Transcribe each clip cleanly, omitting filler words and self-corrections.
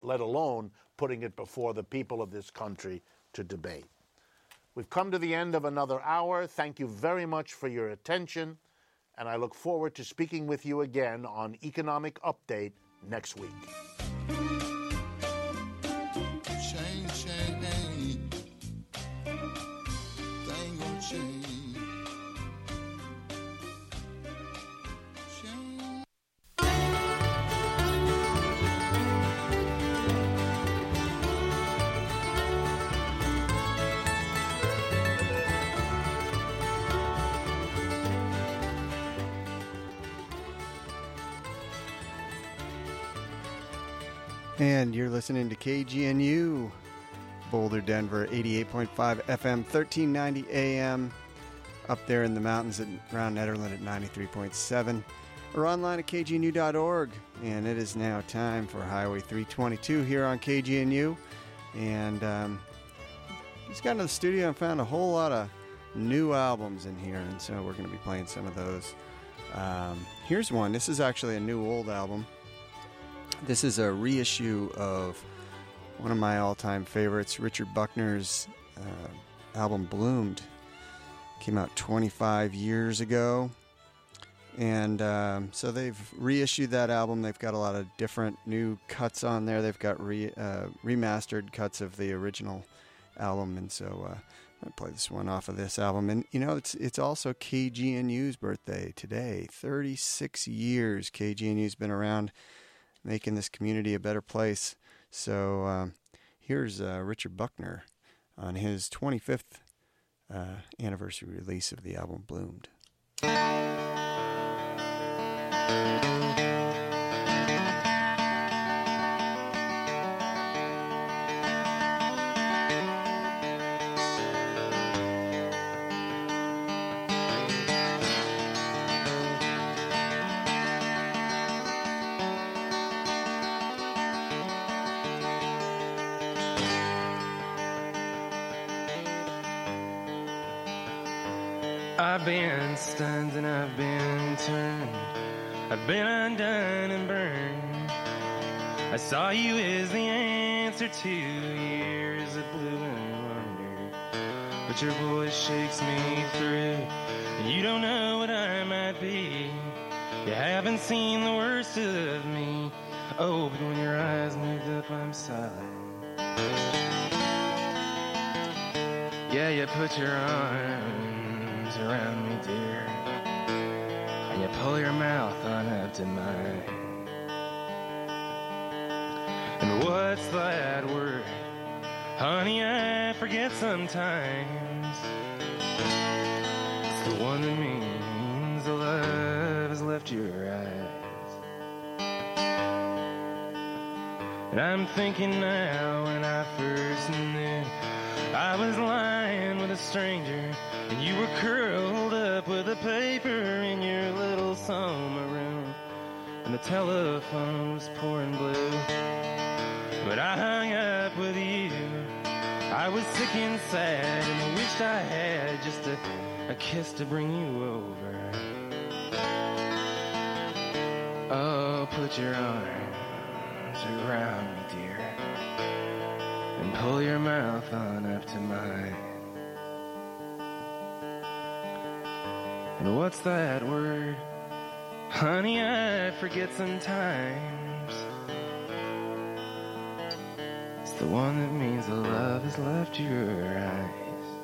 let alone putting it before the people of this country to debate. We've come to the end of another hour. Thank you very much for your attention, and I look forward to speaking with you again on Economic Update next week. Change, thing gon' change. And you're listening to KGNU, Boulder, Denver, 88.5 FM, 1390 AM, up there in the mountains around Nederland at 93.7, or online at kgnu.org. And it is now time for Highway 322 here on KGNU. And just got into the studio and found a whole lot of new albums in here, and so we're going to be playing some of those. Here's one. This is actually a new old album. This is a reissue of one of my all-time favorites, Richard Buckner's album Bloomed. Came out 25 years ago. And so they've reissued that album. They've got a lot of different new cuts on there. They've got remastered cuts of the original album. And so I'm going to play this one off of this album. And, you know, it's also KGNU's birthday today. 36 years KGNU's been around, making this community a better place. So here's Richard Buckner on his 25th anniversary release of the album Bloomed. I've been stunned and I've been turned, I've been undone and burned. I saw you as the answer to years of blue and wonder, but your voice shakes me through, and you don't know what I might be. You haven't seen the worst of me. Oh, but when your eyes moved up, I'm silent. Yeah, you put your arms around me, dear, and you pull your mouth on up to mine. And what's that word? Honey, I forget sometimes. It's the one that means the love has left your eyes. And I'm thinking now, when I first knew I was lying with a stranger, and you were curled up with a paper in your little summer room, and the telephone was pouring blue. But I hung up with you. I was sick and sad, and I wished I had just a kiss to bring you over. Oh, put your arms around me, dear, and pull your mouth on up to mine. And what's that word? Honey, I forget sometimes. It's the one that means the love has left your eyes.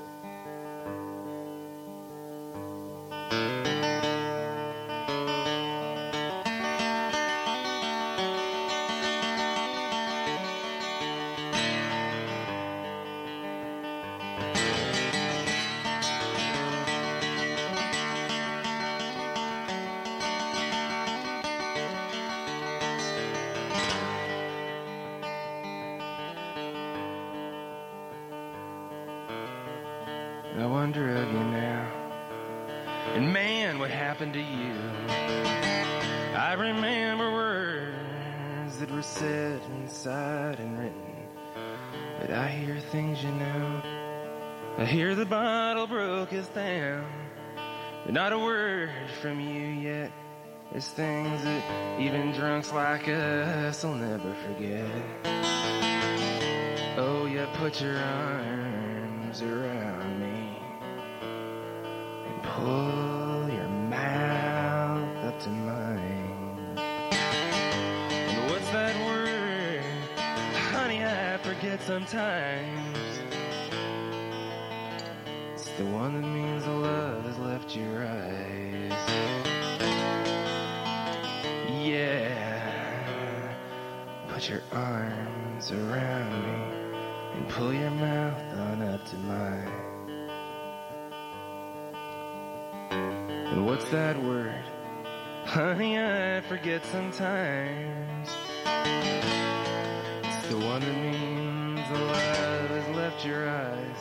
I wonder again now, and man, what happened to you? I remember words that were said inside and written, but I hear things you know. I hear the bottle broke us down, but not a word from you yet. There's things that even drunks like us will never forget. put your arms around me and pull your mouth up to mine. And what's that word? Honey, I forget sometimes. It's the one that means the love has left your eyes. Yeah. Put your arms around me and pull your mouth on up to mine. And what's that word? Honey, I forget sometimes. It's the one that means the love has left your eyes.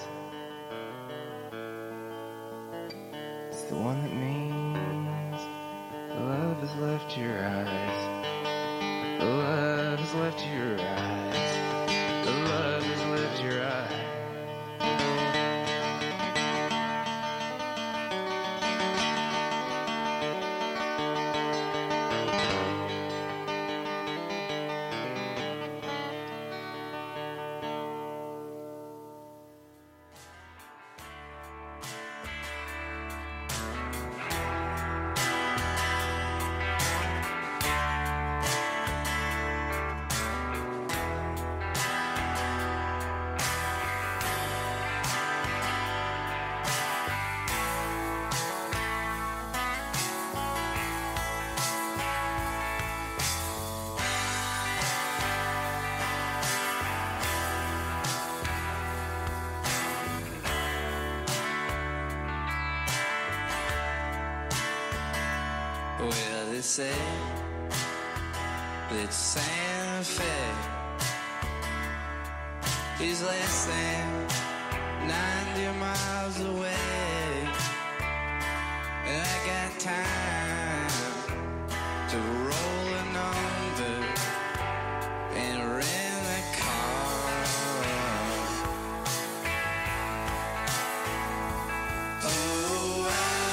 It's the one that means the love has left your eyes. The love has left your eyes. The love has left your eyes. Well, they say that Santa Fe is less than 90 miles away, and I got time to roll an under and rent a car. Oh,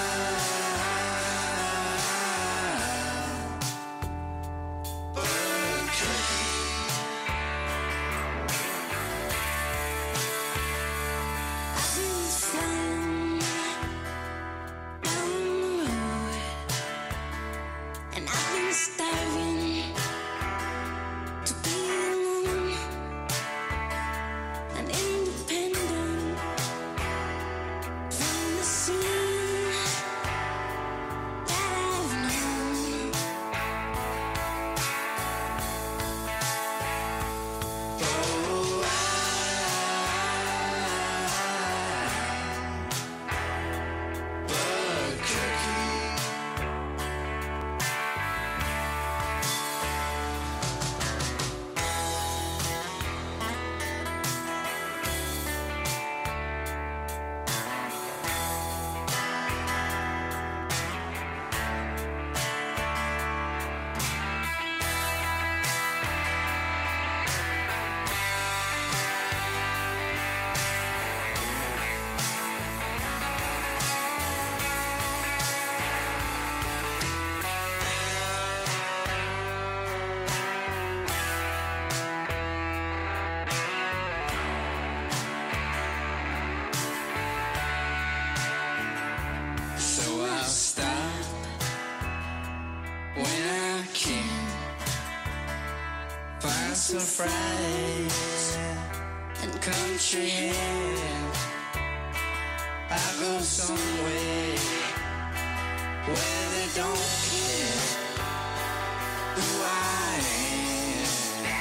some fries and country ham. I go somewhere where they don't care who I am.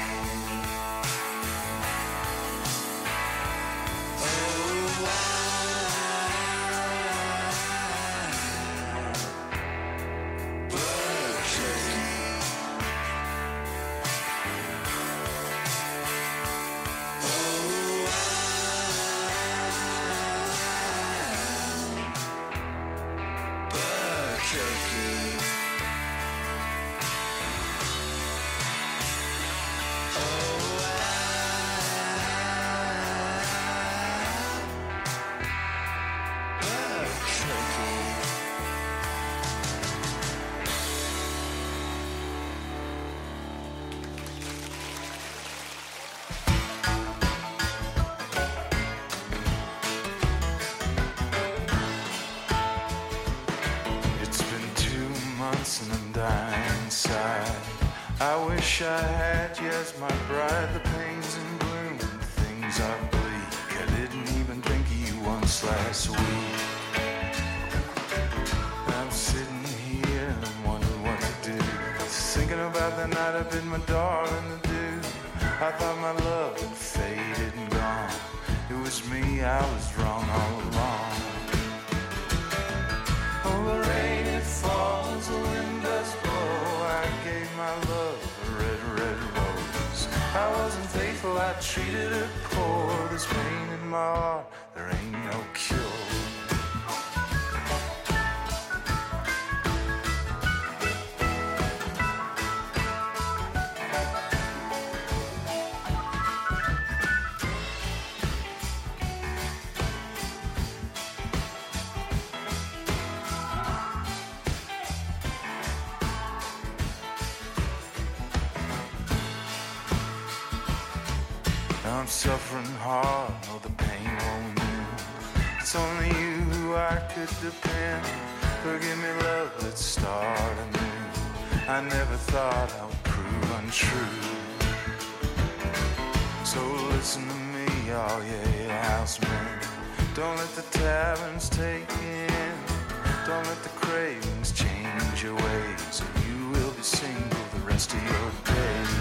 Oh, wish I had you as my bride. The pains and gloom, things are bleak. I didn't even think of you once last week. I'm sitting here and I'm wondering what to do. Thinking about the night I bid my darling to do. I thought my love had faded and gone. It was me, I was wrong all along. Oh, the rain, it falls, the wind does blow. I gave my love a red, red rose. I wasn't faithful, I treated her poor. This pain in my heart, there ain't no cure. I'm suffering hard, know the pain won't move. It's only you who I could depend. Forgive me, love, let's start anew. I never thought I would prove untrue. So listen to me, oh yeah, houseman. Don't let the taverns take you in. Don't let the cravings change your ways. And you will be single the rest of your days.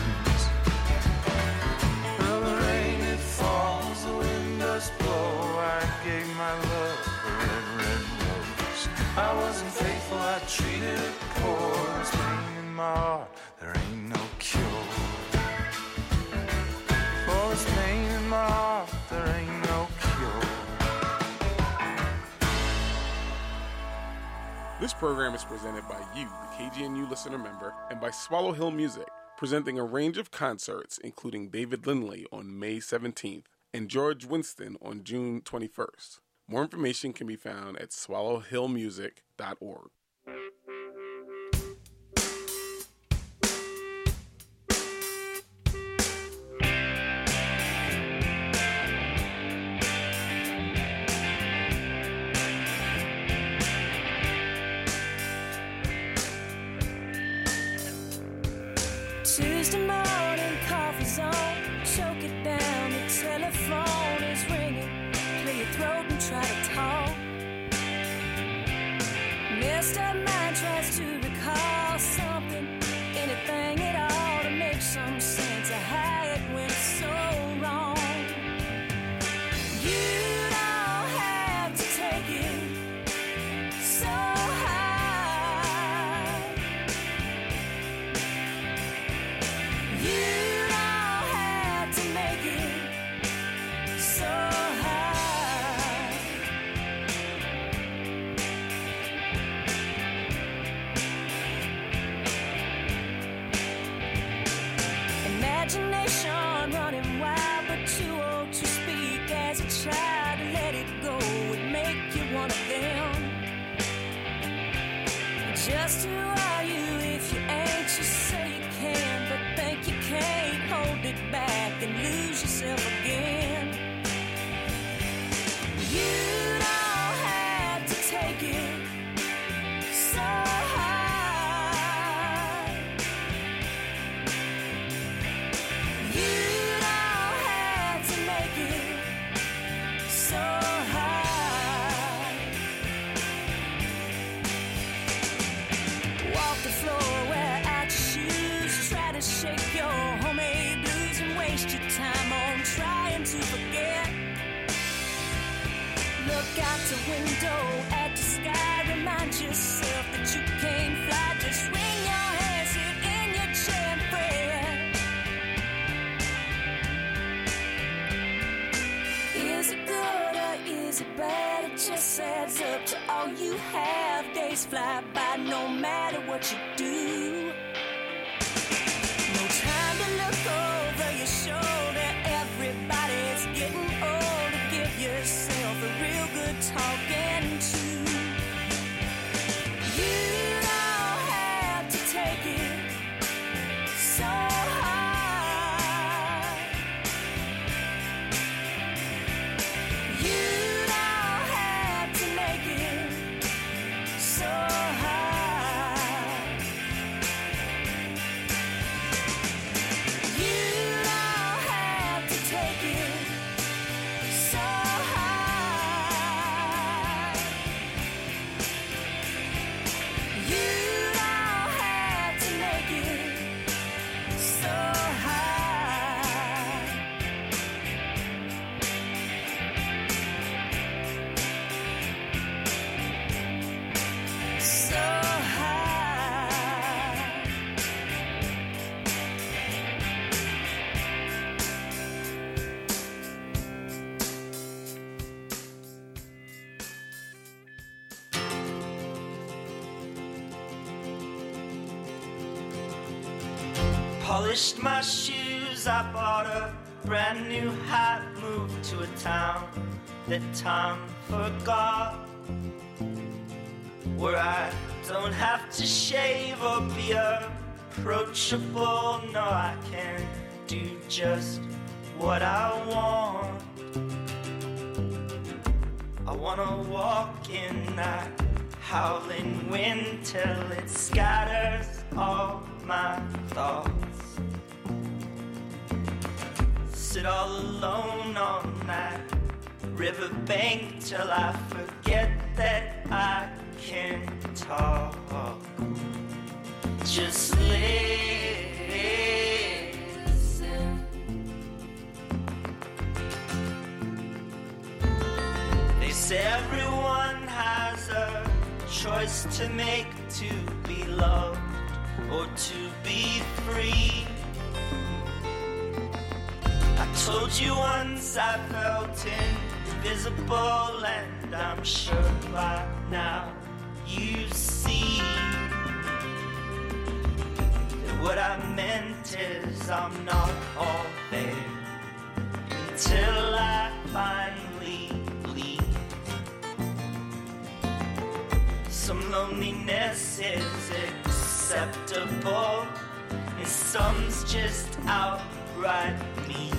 Falls, the wind does blow. I gave my love a red, red rose. I wasn't faithful, I treated it poor. There's pain in my heart, there ain't no cure. For this pain in my heart, there ain't no cure. This program is presented by you, the KGNU listener member, and by Swallow Hill Music, presenting a range of concerts including David Lindley on May 17th and George Winston on June 21st. More information can be found at swallowhillmusic.org. Tuesday morning, coffee's on, choke it down, the telephone is ringing, clear your throat and try to talk. Messed up mind tries to recall something, anything at all to make some sense of how it went so wrong. You don't have to take it so high. You don't have to make it so high. Imagination running wild, but too old to speak as a child. Let it go, would make you one of them. Just who are you if you ain't? You say you can, but think you can't hold it back and lose yourself again. You don't have to take it so high. You don't have to make it so high. Walk the floor, wear out your shoes, try to shake your homemade blues and waste your time on trying to forget. Look out the window at the sky, remind yourself that you can't fly. Just wring your hands, sit in your chair and pray. Is it good or is it bad? It just adds up to all you have. Days fly by no matter what you do. No time to look over your shoulder. Everybody's getting older. Give yourself a real good talking to. You don't have to take it so high. You don't have to make it so high. Polished my shoes, I bought a brand new hat, moved to a town that time forgot, where I don't have to shave or be approachable. No, I can do just what I want. I wanna walk in that howling wind till it scatters all my thoughts. Sit all alone on that riverbank till I forget that I can talk. Just listen. They say everyone has a choice to make, to be loved or to be free. I told you once I felt invisible, and I'm sure by now you see that what I meant is I'm not all there until I finally leave. Some loneliness is acceptable, and some's just outright mean.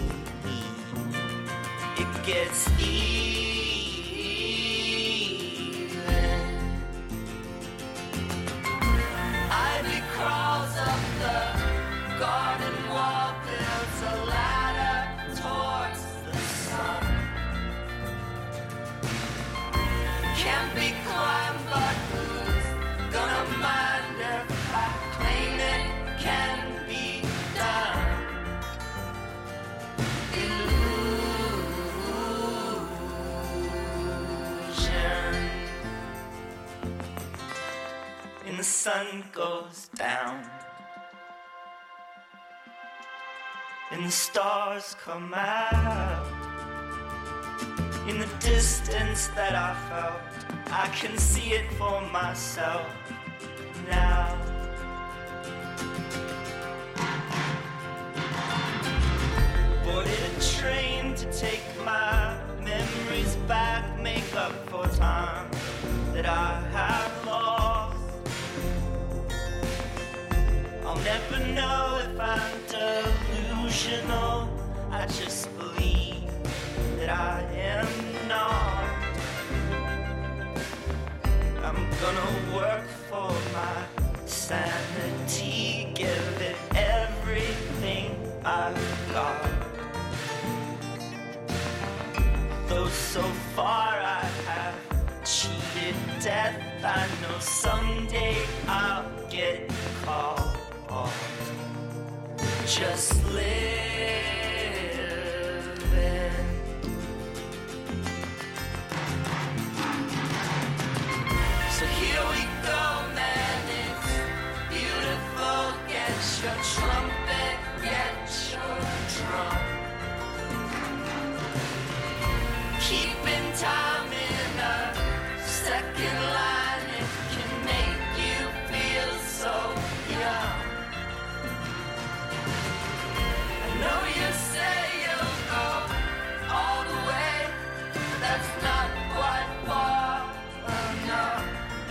It gets even. Ivy crawls up the garden wall, builds a ladder towards the sun. Can't be climbed, but who's gonna mind if I claim it can be done? And the sun goes down, and the stars come out. In the distance that I felt, I can see it for myself now. Boarded a train to take my memories back, make up for time that I have lost. I'll never know if I'm delusional, I just believe that I am not. I'm gonna work for my sanity, give it everything I've got. Though so far I have cheated death, I know someday I'll get caught. Just living. So here we go, man, it's beautiful. Get your trumpet, get your drum. Keeping time in a second line, it can make you feel so young. I know you say you'll go all the way, but that's not quite far enough.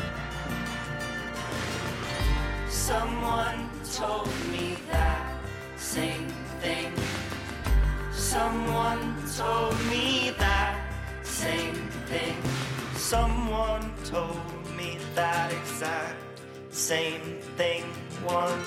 Someone told me that same thing. Someone told me that same thing. Someone told me that exact same thing once.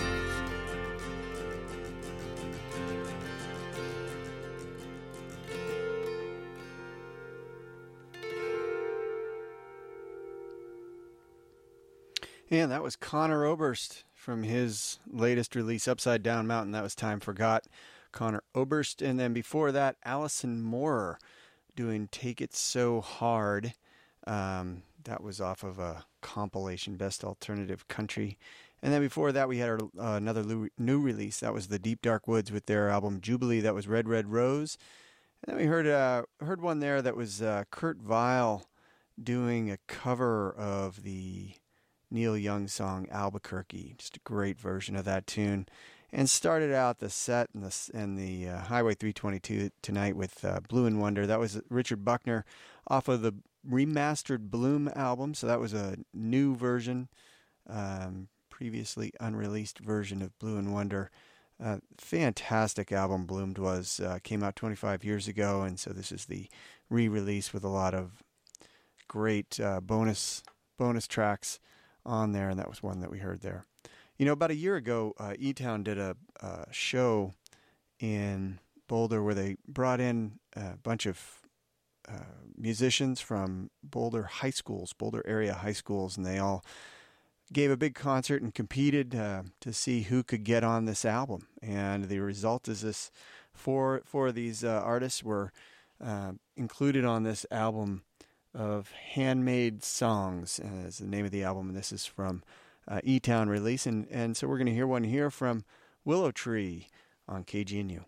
And that was Conor Oberst from his latest release, Upside Down Mountain. That was Time Forgot. Conor Oberst. And then before that, Alison Moorer doing Take It So Hard. That was off of a compilation, Best Alternative Country. And then before that, we had another new release. That was the Deep Dark Woods with their album Jubilee. That was Red Red Rose. And then we heard one there that was Kurt Vile doing a cover of the Neil Young song Albuquerque. Just a great version of that tune. and started out the set and the Highway 322 tonight with Blue and Wonder. That was Richard Buckner off of the remastered Bloom album, so that was a new version, previously unreleased version of Blue and Wonder. Fantastic album Bloomed was, came out 25 years ago, and so this is the re-release with a lot of great bonus tracks on there, and that was one that we heard there. You know, about a year ago, E-Town did a show in Boulder where they brought in a bunch of musicians from Boulder high schools, Boulder area high schools, and they all gave a big concert and competed to see who could get on this album. And the result is this: four of these artists were included on this album of Handmade Songs, is the name of the album, and this is from E-Town release. And so we're going to hear one here from Willow Tree on KGNU.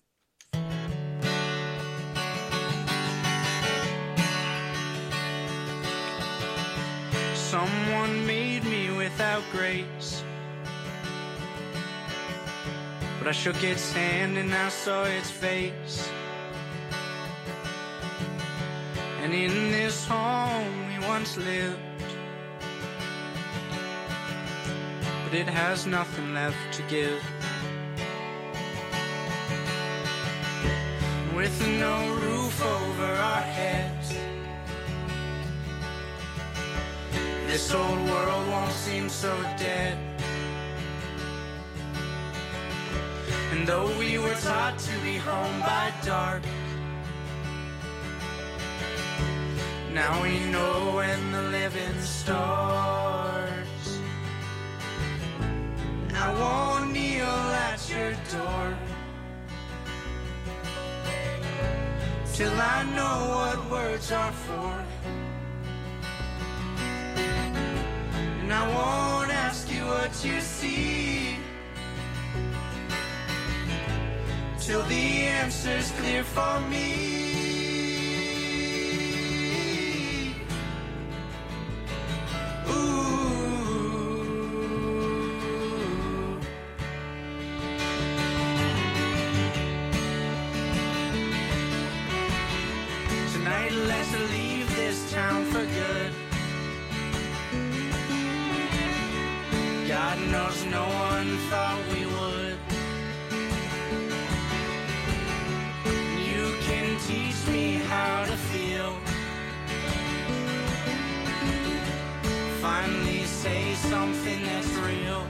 Someone made me without grace, but I shook its hand and I saw its face. And in this home we once lived, but it has nothing left to give. With no roof over our heads, this old world won't seem so dead. And though we were taught to be home by dark, now we know when the living starts. I won't kneel at your door till I know what words are for. And I won't ask you what you see till the answer's clear for me. No one thought we would. You can teach me how to feel. Finally say something that's real.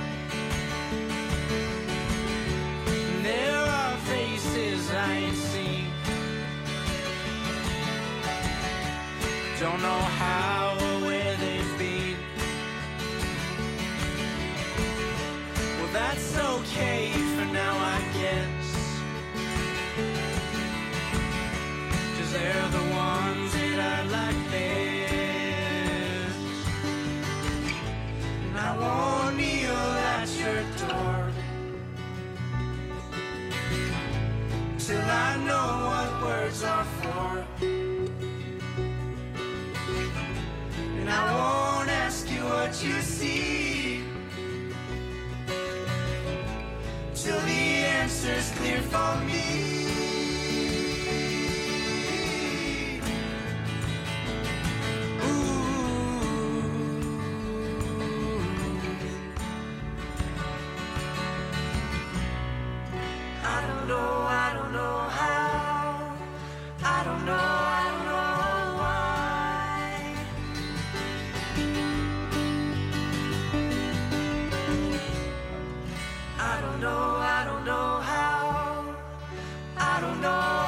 There are faces I ain't seen. Don't know how or where they've been. That's okay for now, I guess, 'cause they're the ones that I like best. And I won't kneel at your door till I know what words are for. And I won't ask you what you see till the answer's clear for me. I don't know how, I don't know why. I don't know how, I don't know why.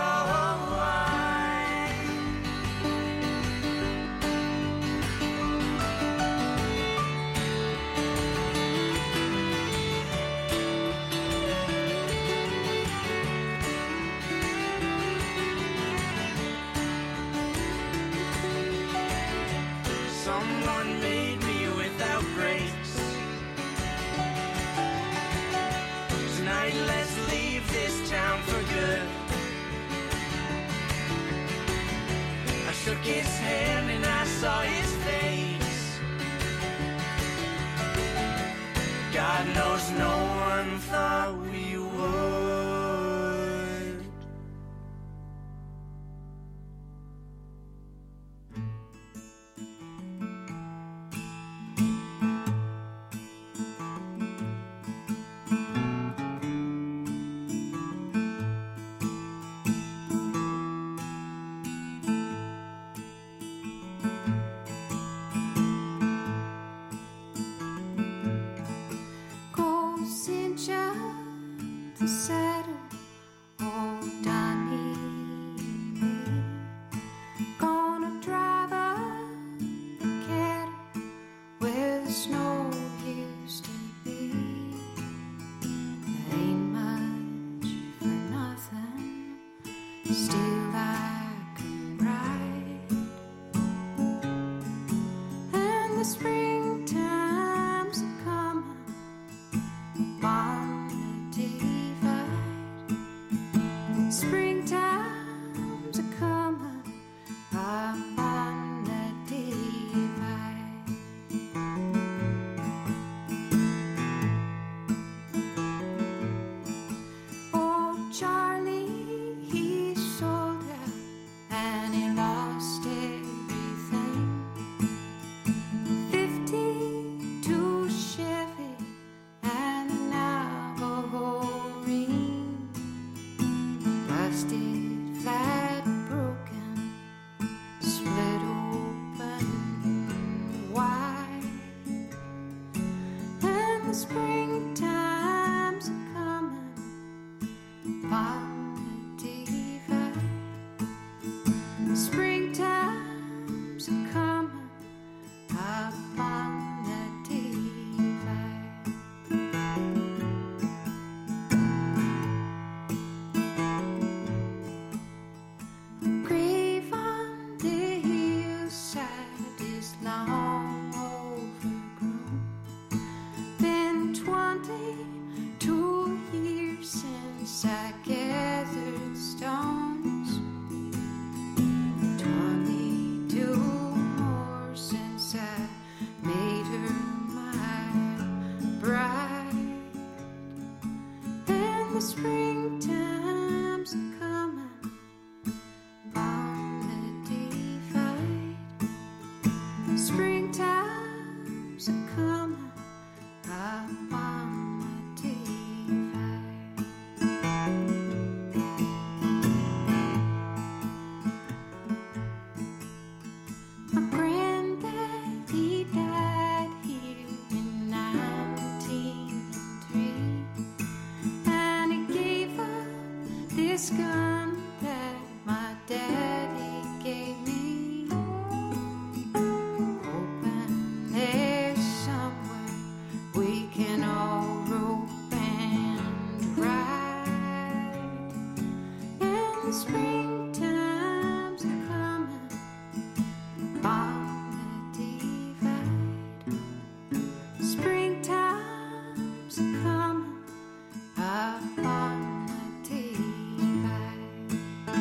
Someone made me without grace. Tonight let's leave this town for good. I shook his hand and I saw his face. God knows no one thought still I can ride. And the springtime's coming on the divide. Springtime's coming up on the divide. Oh, Charlie, he sold out and he lost everything. 52 Chevy and a Navajo ring. Busted, flat, broken, split open wide. And the springtime's coming on the divide. Springtime's coming up on the divide. Grave on the hillside is long overgrown. Been 22 years since I gathered stones. 22 more since I made her my bride. And the springtime's coming on the divide. Springtime's coming up on the divide. My granddad, he died here in 1903. And he gave up this gun that my daddy gave me. Hoping there's somewhere we can all rope and ride. And the springtime's coming on the divide. Springtime's coming up on the divide.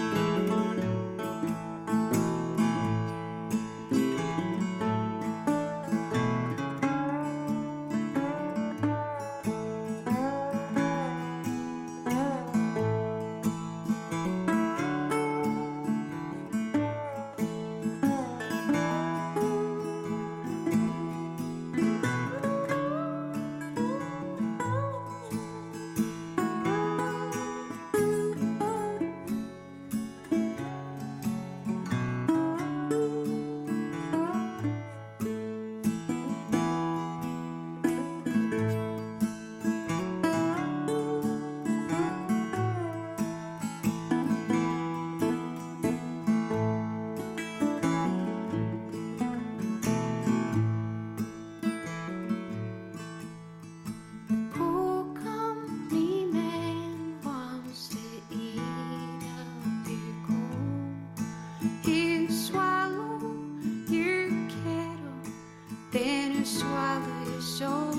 Coal company man wants to eat up your coal. He'll swallow your cattle, then he'll swallow your soul.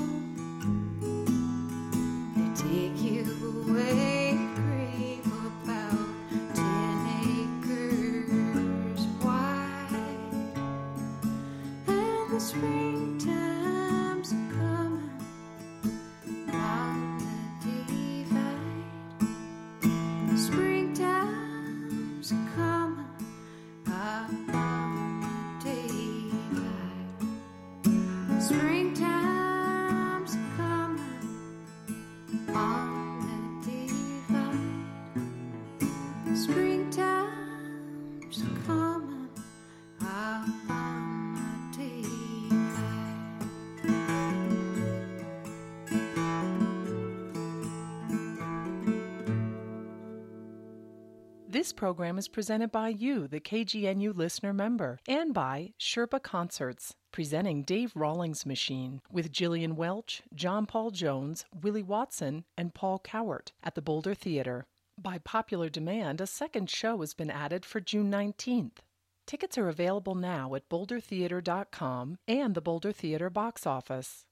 They take you away, grave about 10 acres wide. And the springtime's coming on the divide. Springtime's coming up on the divide. Springtime's coming on the divide. Springtime's coming up on the This program is presented by you, the KGNU listener member, and by Sherpa Concerts, presenting Dave Rawlings Machine with Gillian Welch, John Paul Jones, Willie Watson, and Paul Cowart at the Boulder Theater. By popular demand, a second show has been added for June 19th. Tickets are available now at bouldertheater.com and the Boulder Theater box office.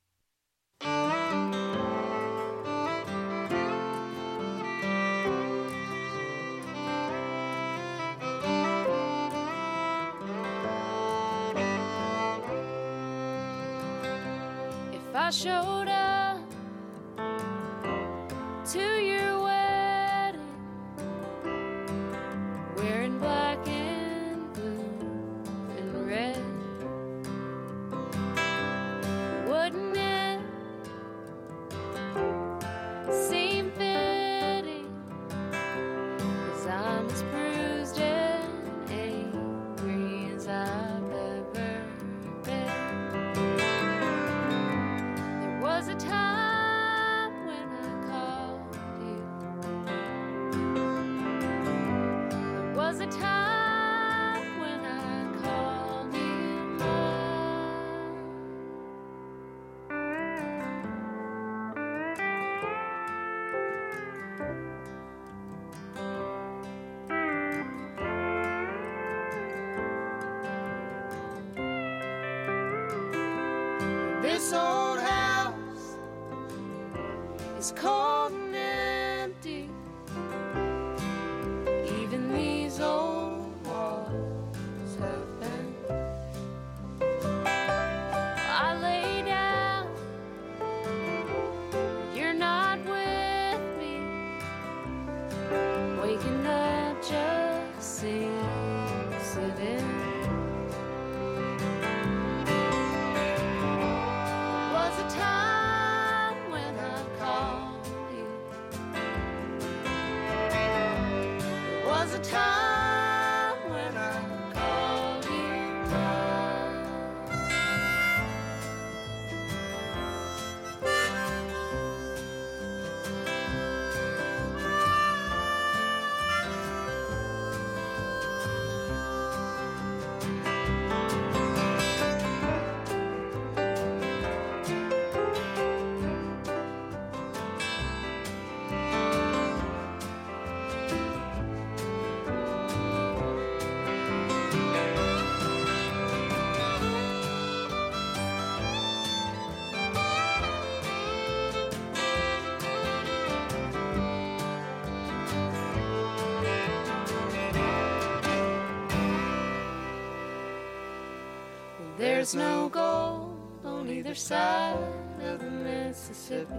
If I showed up to your wedding wearing black and blue and red, wouldn't it seem fitting? 'Cause I'm as bruised and angry as I've ever been. There was a time when I called you. There was a time when I called you mine. This old house is cold and empty. Even these old walls have been. I lay down, you're not with me. Waking up just seems sitting. Was a time when I called you. There was a time when I called you mine. There's no gold on either side of the Mississippi.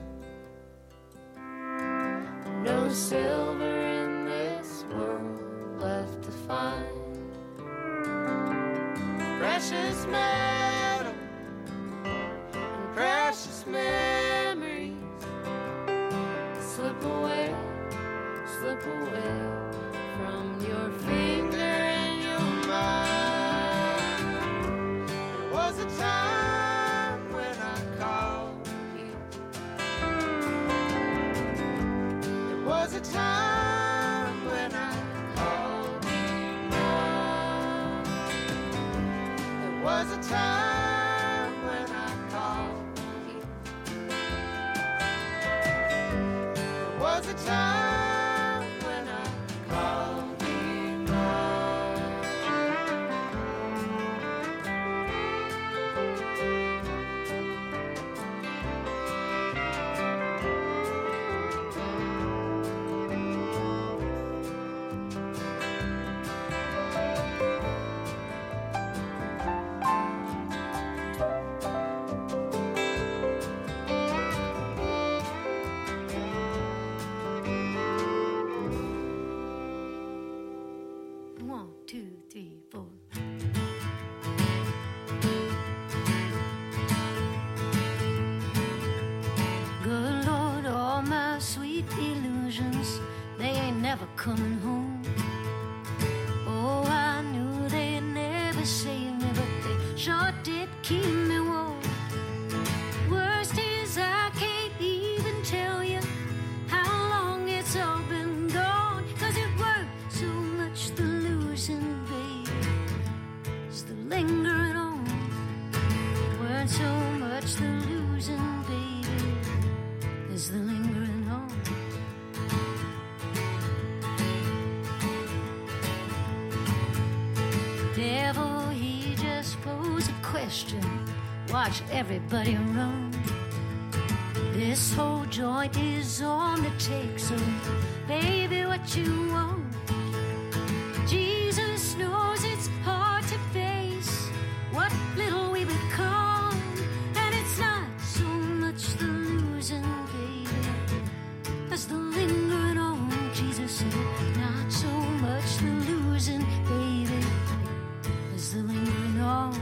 No silver in this world left to find. Precious metal and precious memories slip away from your finger and your mind. There was a time when I called you. There was a time when I called you mine. There was a time when I called you. There was a time when I called you mine. One, two, three, four. Good Lord, all my sweet illusions, they ain't never coming home. Oh, I knew they'd never save me, but they sure did keep me warm. Worst is I can't even tell you how long it's all been gone, 'cause it worked so much the losing, babe. question. Watch everybody run. This whole joint is on the take, so baby, what you want? Jesus knows it's hard to face what little we become, and it's not so much the losing, baby, as the lingering on. Jesus said, not so much the losing, baby, as the lingering on.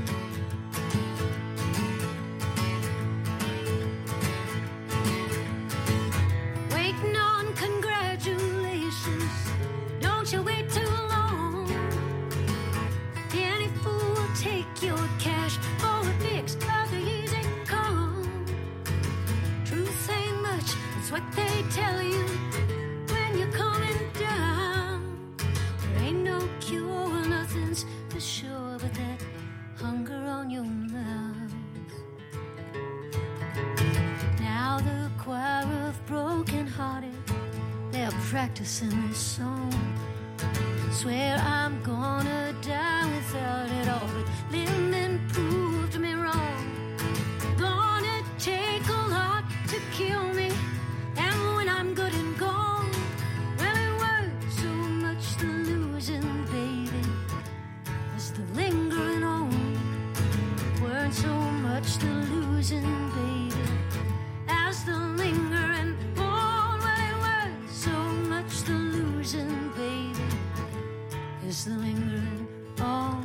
Waiting on congratulations, don't you wait too long. Any fool will take your cash for a fix of the easy come. Truth ain't much, it's what they tell you when you're coming down. There ain't no cure, nothing's for sure but that hunger on your mouth. Now the choir of broken-hearted, they're practicing this song. Swear I'm gonna die without it all, but living proved me wrong. Gonna take a lot to kill me, and when I'm good and gone, well, it weren't so much the losing, baby, as the lingering on. Weren't so much the losing, baby, as the lingering on. Well, it weren't so much the losing, baby, as the lingering on.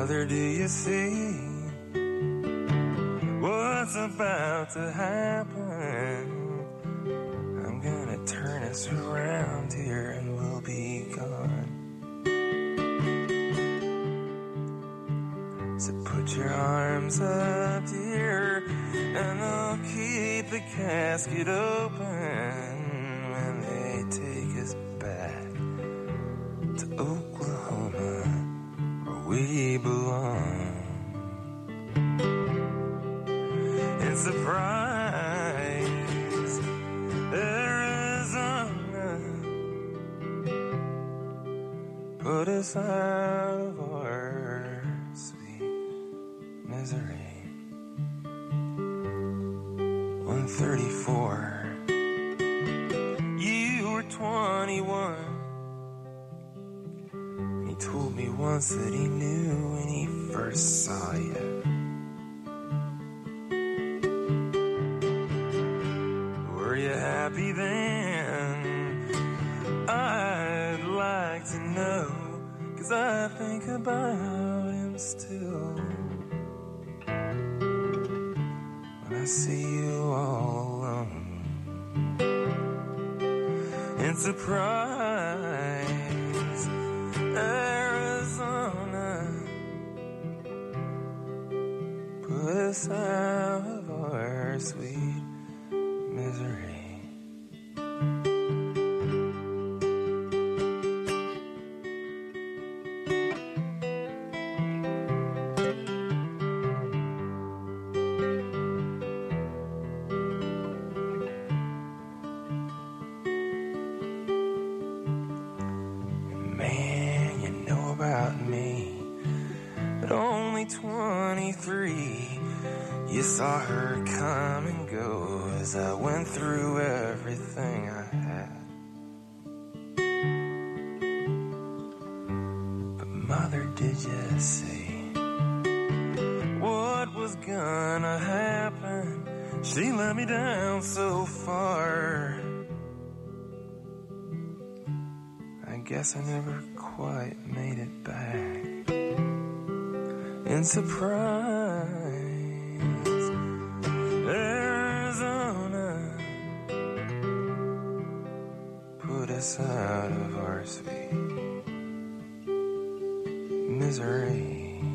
Mother, do you see what's about to happen? I'm gonna turn us around here and we'll be gone. So put your arms up, dear, and I'll keep the casket open when they take us back to Oklahoma, where we belong. And surprise, Arizona, put us out of our sweet misery. 134. You were 21. He told me once that he knew when he first saw you. Were you happy then? I'd like to know, 'cause I think about him still. I see you all alone and surprise, Arizona, put us out of our sweet misery. You saw her come and go as I went through everything I had. But Mother, did you see what was gonna happen? She let me down so far. I guess I never quite made it back. And surprise, Arizona, put us out of our sweet misery.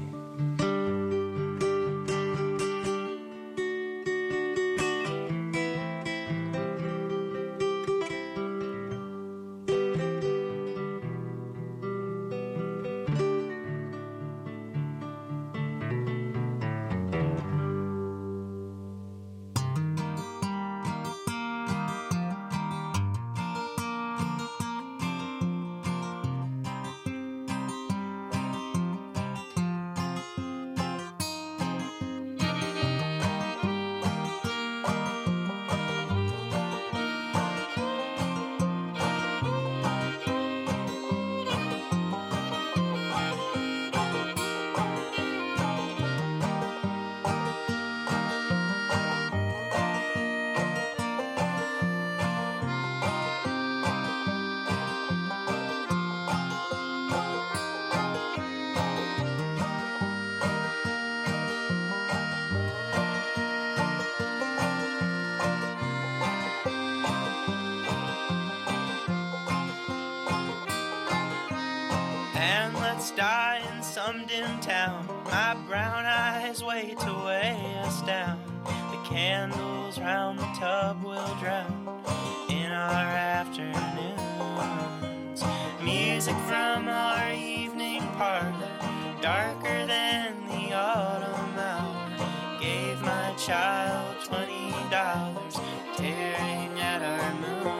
Die in some dim town, my brown eyes wait to weigh us down. The candles round the tub will drown in our afternoons. Music from our evening parlor, darker than the autumn hour, gave my child $20, tearing at our moons.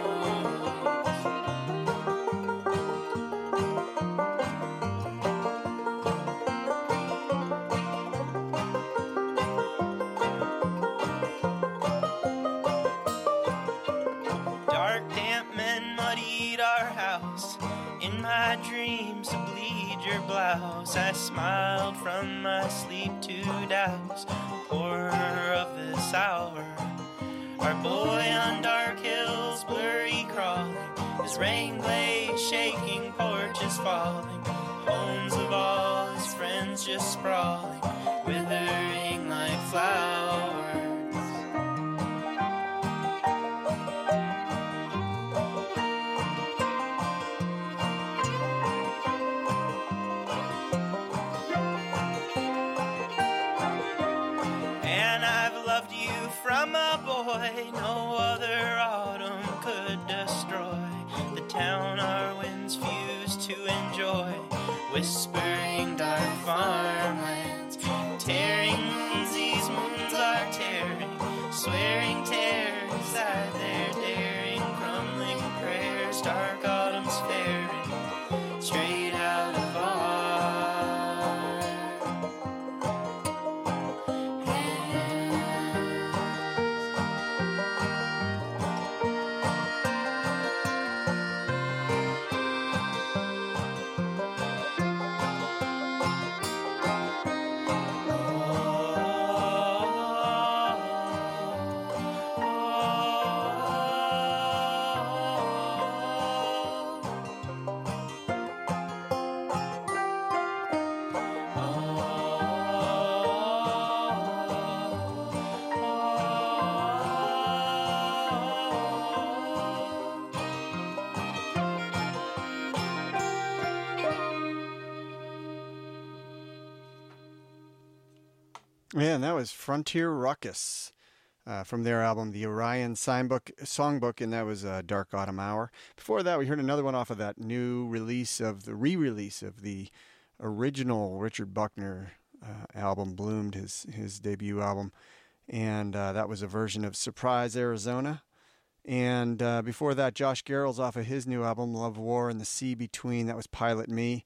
Dreams to bleed your blouse. I smiled from my sleep to douse, horror of this hour. Our boy on dark hills, blurry crawling, his rain glaze shaking, porches falling, homes of all his friends blossoms just sprawling, withering like flowers. And I've loved you from a boy, no other autumn could destroy the town our winds fuse to enjoy. Whispering dark farmlands, tearing moons, these moons are tearing, swearing terrors that they're daring, crumbling prayers, dark autumn's faring, straight out of our Yeah, and that was Frontier Ruckus from their album, The Orion Songbook, and that was Dark Autumn Hour. Before that, we heard another one off of that new release of the re-release of the original Richard Buckner album, Bloomed, his debut album, and that was a version of Surprise, Arizona. And before that, Josh Garrels off of his new album, Love, War, and the Sea Between, that was Pilot Me.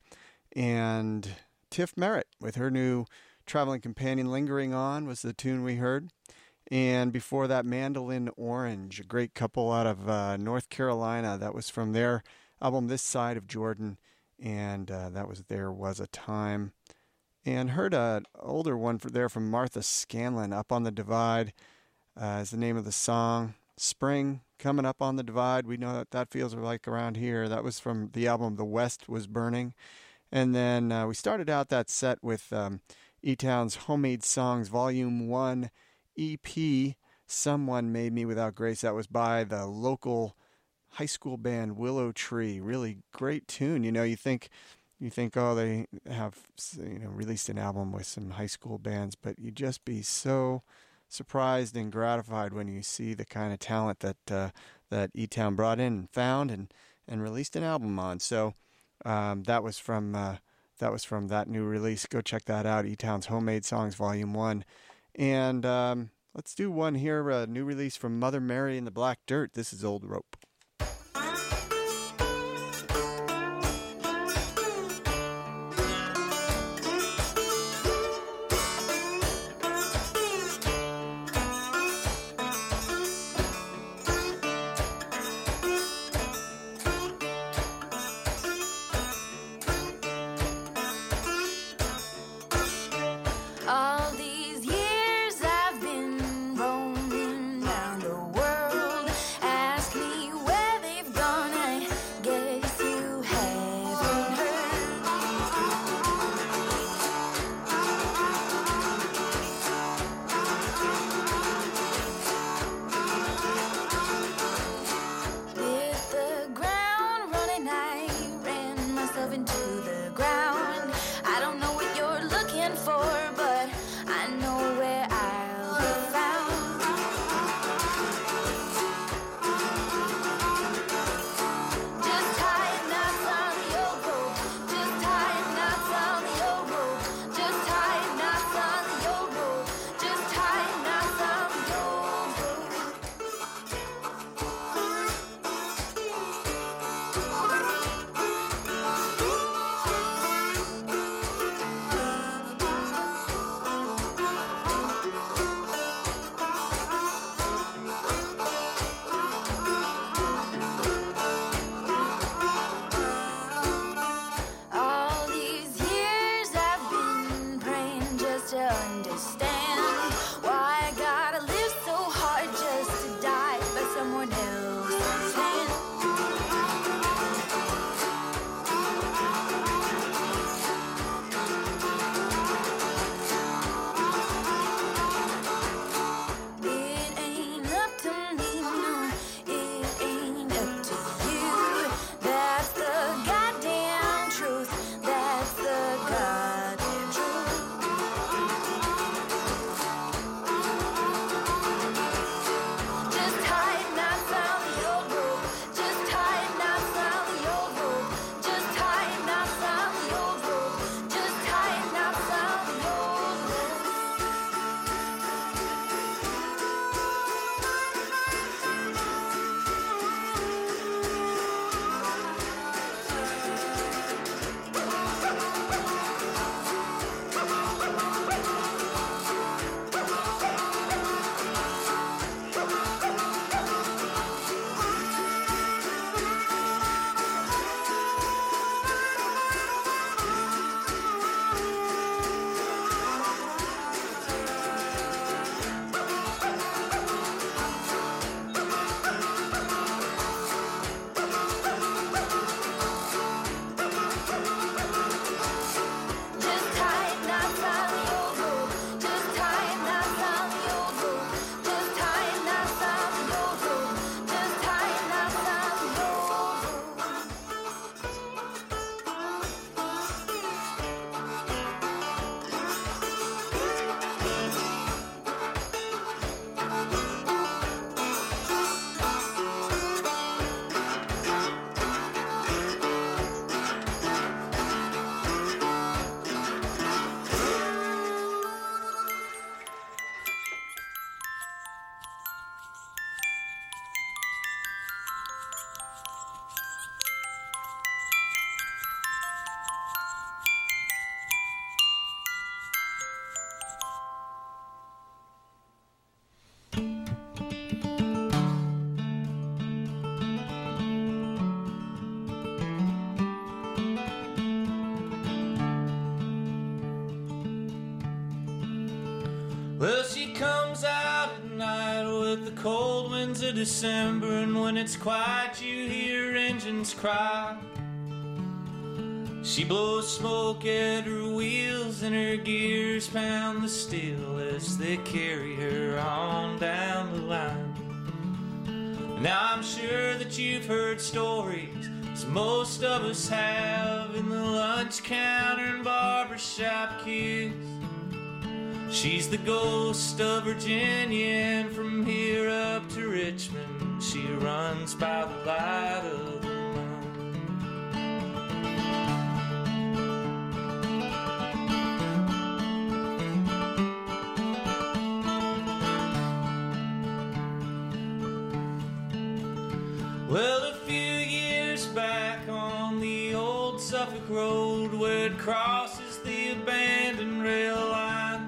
And Tiff Merritt with her new Traveling Companion, Lingering On, was the tune we heard. And before that, Mandolin Orange, a great couple out of North Carolina. That was from their album, This Side of Jordan, and that was There Was a Time. And heard an older one from Martha Scanlon, Up on the Divide is the name of the song. Spring, coming up on the divide. We know that feels like around here. That was from the album The West Was Burning. And then we started out that set with E-Town's Homemade Songs Volume 1 EP, Someone Made Me Without Grace. That was by the local high school band Willow Tree. Really great tune. You think, oh, they have released an album with some high school bands, but you'd just be so surprised and gratified when you see the kind of talent that E-Town brought in and found and released an album on. So that was from that new release. Go check that out, E-Town's Homemade Songs Volume 1. And let's do one here, a new release from Mother Mary and the Black Dirt. This is Old Rope. All these years I've been roaming round the world. Ask me Well, she comes out at night with the cold winds of December, and when it's quiet you hear engines cry. She blows smoke at her wheels and her gears pound the steel as they carry her on down the line. Now I'm sure that you've heard stories, as most of us have, in the lunch counter and barbershop queues. She's the ghost of Virginia, and from here up to Richmond she runs by the light of the moon. Well, a few years back on the old Suffolk Road where it crosses the abandoned rail line,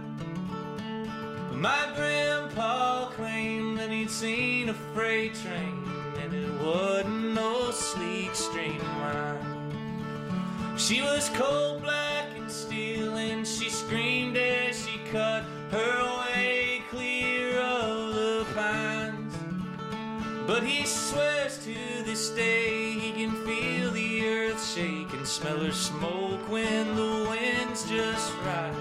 my grandpa claimed that he'd seen a freight train, and it wasn't no sleek streamline. She was cold, black, and steel, and she screamed as she cut her way clear of the pines. But he swears to this day he can feel the earth shake and smell her smoke when the wind's just right.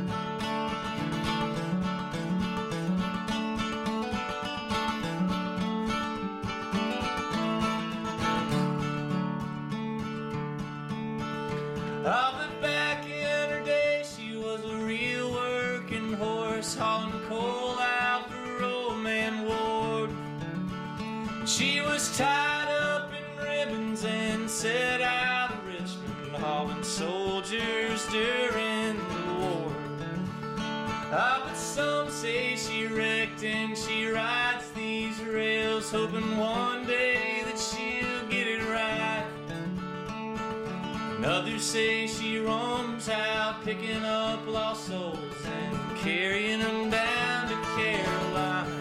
But back in her day, she was a real working horse, hauling coal out for old man Ward. She was tied up in ribbons and set out of Richmond, hauling soldiers during the war. But some say she wrecked and she rides these rails, hoping one day that she'll get it right. And others say she roams out picking up lost souls and carrying them down to Carolina.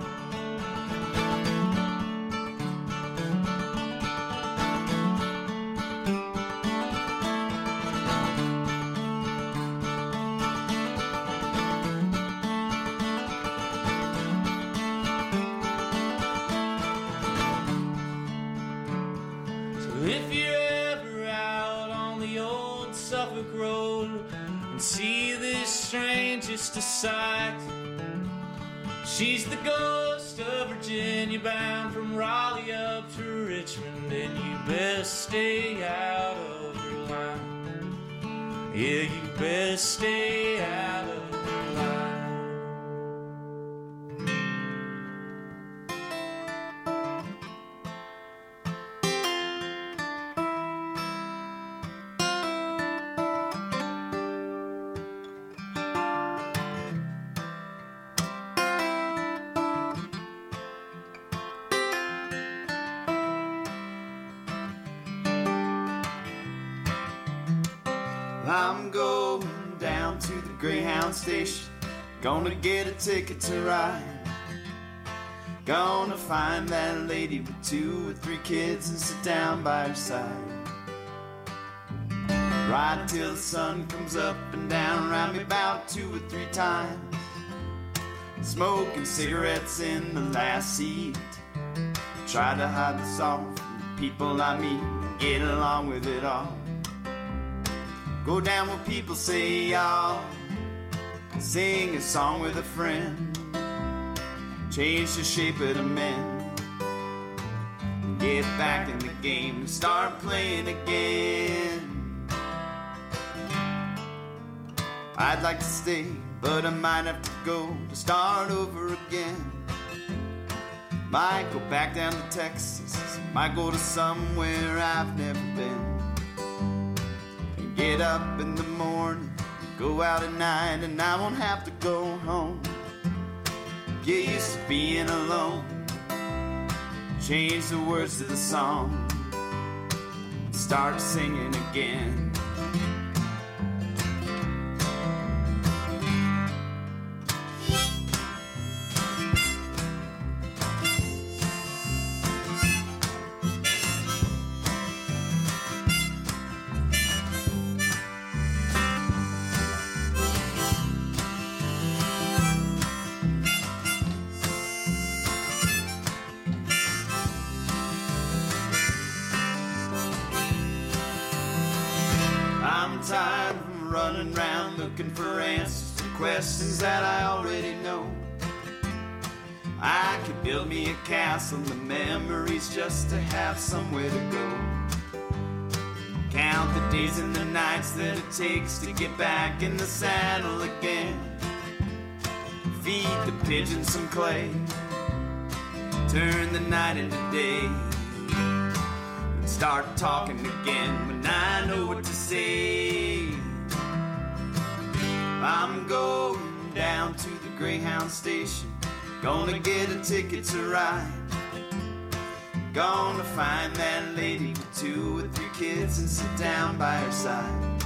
So if you're ever out on the old Suffolk Road and see this strangest of sights, she's the ghost of Virginia, bound from Raleigh up to Richmond, and you best stay out of her line. Yeah, you best stay out of her line. I'm going down to the Greyhound station, gonna get a ticket to ride. Gonna find that lady with 2 or 3 kids and sit down by her side. Ride till the sun comes up and down around me about 2 or 3 times. Smoking cigarettes in the last seat. Try to hide the sorrow from the people I meet and get along with it all. Go down where people say y'all, sing a song with a friend, change the shape of the men, get back in the game and start playing again. I'd like to stay, but I might have to go to start over again. Might go back down to Texas, might go to somewhere I've never been. Get up in the morning, go out at night, and I won't have to go home. Get used to being alone, change the words to the song, start singing again. I'm tired of running around looking for answers to questions that I already know. I could build me a castle of memories just to have somewhere to go. Count the days and the nights that it takes to get back in the saddle again. Feed the pigeons some clay, turn the night into day, and start talking again when I know what to say. I'm going down to the Greyhound station, gonna get a ticket to ride. Gonna find that lady with 2 or 3 kids and sit down by her side.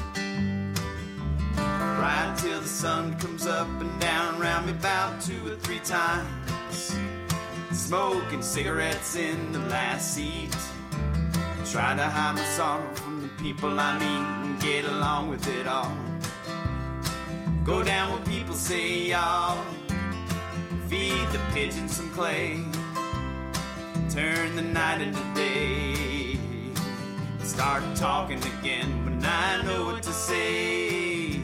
Ride till the sun comes up and down around me about 2 or 3 times. Smoking cigarettes in the last seat. Try to hide my sorrow from the people I meet and get along with it all. Go down where people say y'all. Feed the pigeons some clay, turn the night into day, start talking again when I know what to say.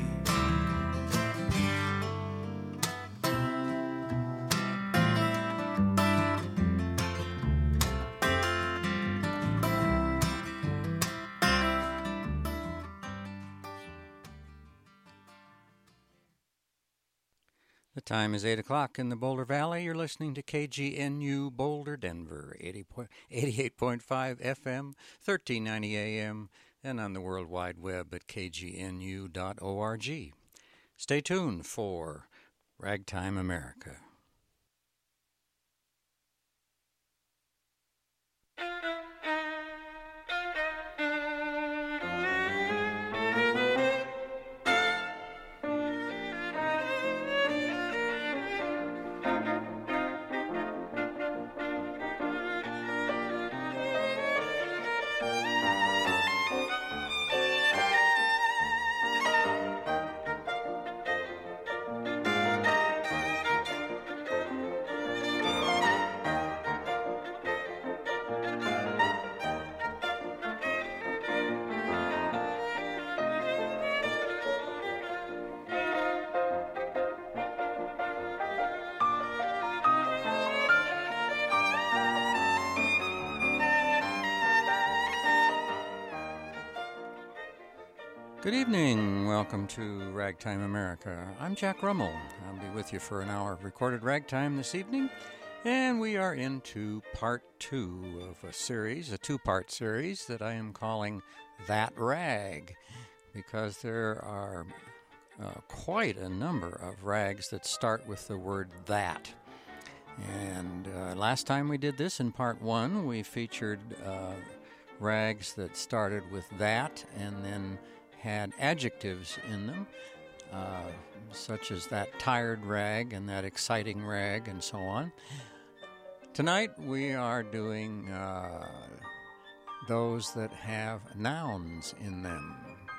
The time is 8 o'clock in the Boulder Valley. You're listening to KGNU Boulder, Denver, 88.5 FM, 1390 AM, and on the World Wide Web at kgnu.org. Stay tuned for Ragtime America. Good evening. Welcome to Ragtime America. I'm Jack Rummel. I'll be with you for an hour of recorded ragtime this evening. And we are into part 2 of a series, a 2-part series that I am calling That Rag, because there are quite a number of rags that start with the word that. And last time we did this in part 1, we featured rags that started with that and then had adjectives in them, such as that tired rag and that exciting rag and so on. Tonight we are doing those that have nouns in them.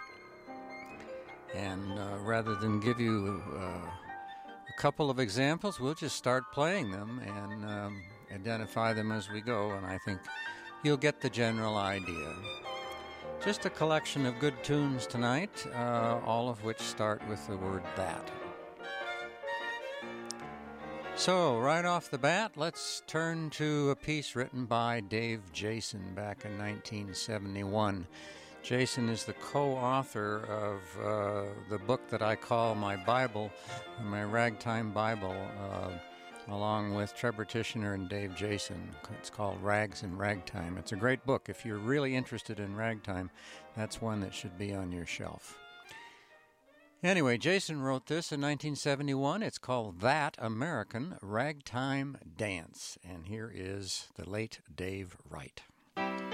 And rather than give you a couple of examples, we'll just start playing them and identify them as we go, and I think you'll get the general idea. Just a collection of good tunes tonight, all of which start with the word that. So, right off the bat, let's turn to a piece written by Dave Jason back in 1971. Jason is the co-author of the book that I call my Bible, my Ragtime Bible, along with Trevor Tishner and Dave Jason. It's called Rags and Ragtime. It's a great book. If you're really interested in ragtime, that's one that should be on your shelf. Anyway, Jason wrote this in 1971. It's called That American Ragtime Dance. And here is the late Dave Wright.